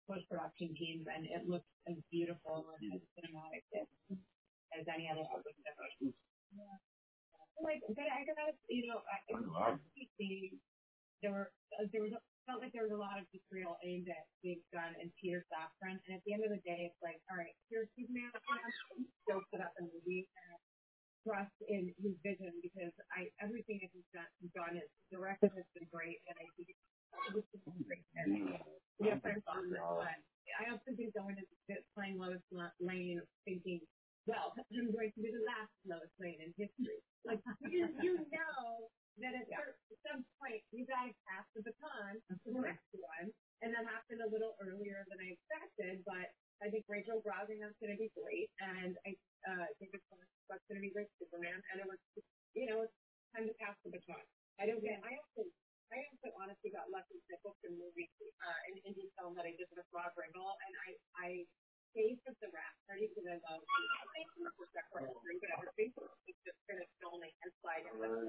post-production teams, and it looks as beautiful and as cinematic as any other episode. Like, but I gotta, it was there was felt like there was a lot of material aimed at being done in Peter Safran, and at the end of the day, it's like, all right, here's Superman. I'm stoked for that movie. Trust in his vision because everything that he's done is directed has been great, and I think it was great. And yes, I thought that, but I also think going into playing Lois Lane, thinking, well, I'm going to be the last Lois Lane in history. Like you know that at some point you guys pass the baton to the next one, and that happened a little earlier than I expected, but I think Rachel Brosnang's going to be great, and I think it's going to be great Superman, and it was, it's time to pass the baton. I also honestly got lucky with the book and movie, an indie film that I did with Rob Riggle, and I saved at the rap party because I love but I was basically just going to film it and slide it with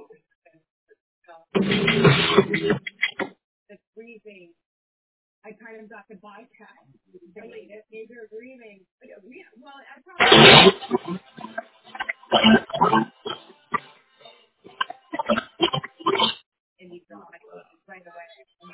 the freezing. I kind of got the bypass. Maybe you're grieving. Well, I probably. And you saw it right away.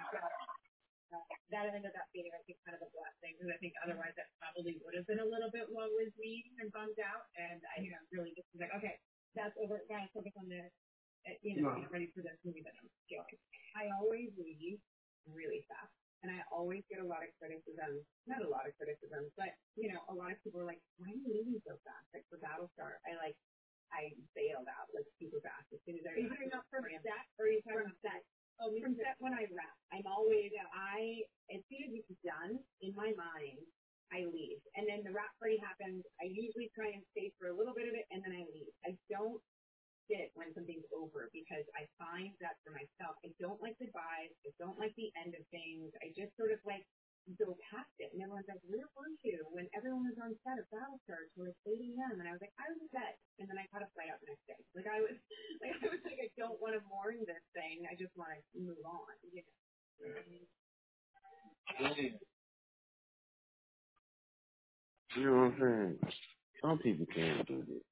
That ended up being, I think, kind of a blessing because I think otherwise that probably would have been a little bit woe is me and bummed out. And I really just was like, okay, that's over. Gotta focus on this. Get ready for this movie that I'm feeling. I always leave really fast. And I always get a lot of criticism, not a lot of criticism, but, a lot of people are like, why are you leaving so fast? Like for Battlestar, I bailed out like super fast as soon as I. Are you talking about from set or are you talking about set? Oh, from set when I wrap. I'm always, as soon as it's done, in my mind, I leave. And then the wrap party happens. I usually try and stay for a little bit of it and then I leave. I don't sit when something's over because I find that for myself, I don't like goodbyes. I don't like the end of things. I just sort of like go past it. And everyone's like, where were you when everyone was on set of Battlestar till like 8 a.m. And I was like, I was in bed. And then I caught a flight out the next day. I don't want to mourn this thing. I just want to move on. You know what I'm saying? Some people can't do this.